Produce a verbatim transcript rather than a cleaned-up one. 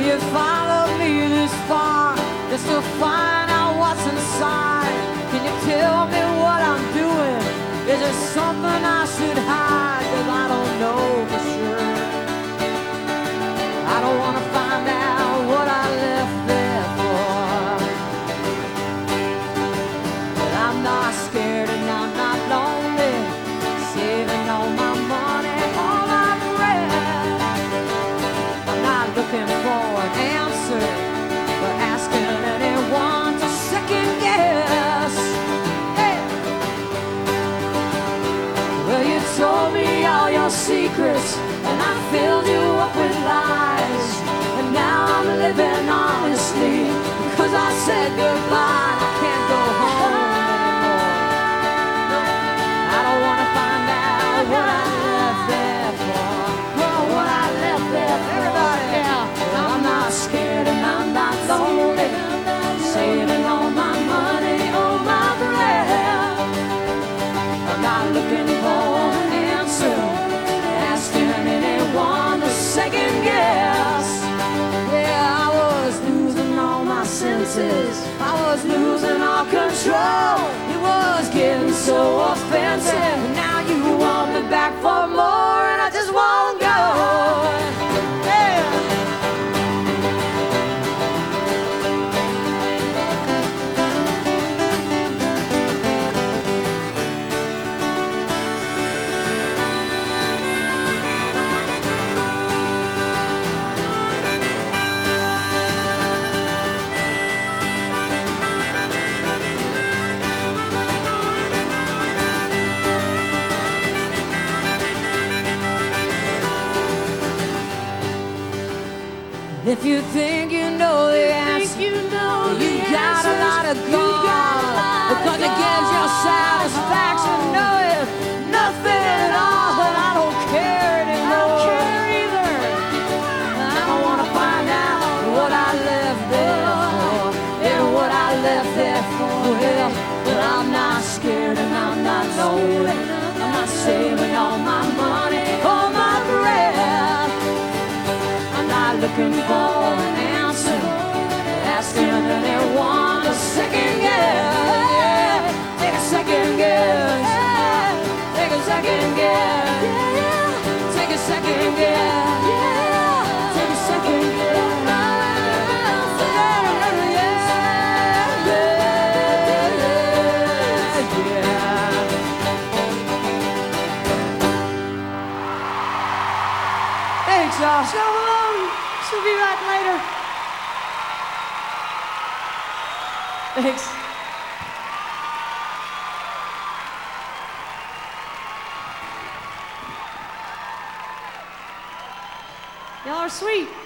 you follow me this far just to find out what's inside? Can you tell me what I'm doing? Is there something I should hide? 'Cause I don't know for sure. I don't want to find out what I left there for. But I'm not scared and I'm not lonely, saving all my money, all my breath. I'm not looking for an answer, but asking anyone to second guess. Hey. Well, you told me all your secrets, and I filled you up with lies. And now I'm living honestly, 'cause I said goodbye. I can't go home anymore. No, I don't want to find out what I left there for. Oh, what I left there for. Everybody, yeah. Well, I'm not scared and I'm not lonely, saving all my money, all my breath. I'm not looking for an answer, asking anyone to second guess. Yeah, I was losing all my senses, I was losing all control. It was getting so offensive. Now you want me back for more, and I just won't go. Yeah. If you think you know the answer, you, know you the got answers. A lot of God, because it gives you satisfaction knowing nothing at all, that I don't care anymore. I don't care either. I don't want to find out what I left there for, and what I left there for. Well, but I'm not scared and I'm not lonely. I'm not saving all my money, all my breath. Looking for an answer, asking anyone to second guess. Yeah. Take a second guess. Yeah. Take a second guess. Yeah. Take a second guess. Yeah. Take a second guess. Thanks, y'all. So long. She'll be back later. Thanks. Y'all are sweet.